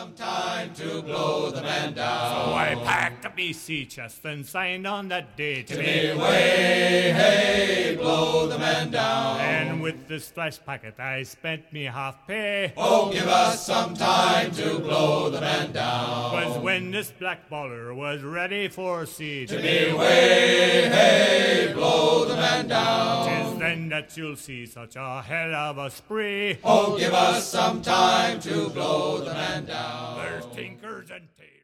some time to blow the man down. So I packed up me sea chest and signed on that day to me way, hey, blow the man down. And with this splash packet I spent me half pay. Oh, give us some time to blow the man down. 'Twas when this black baller was ready for sea to me way, hey, blow the man down. 'Tis then that you'll see such a hell of a spree. Oh, give us some time to blow the man down. There's tinkers and tailors.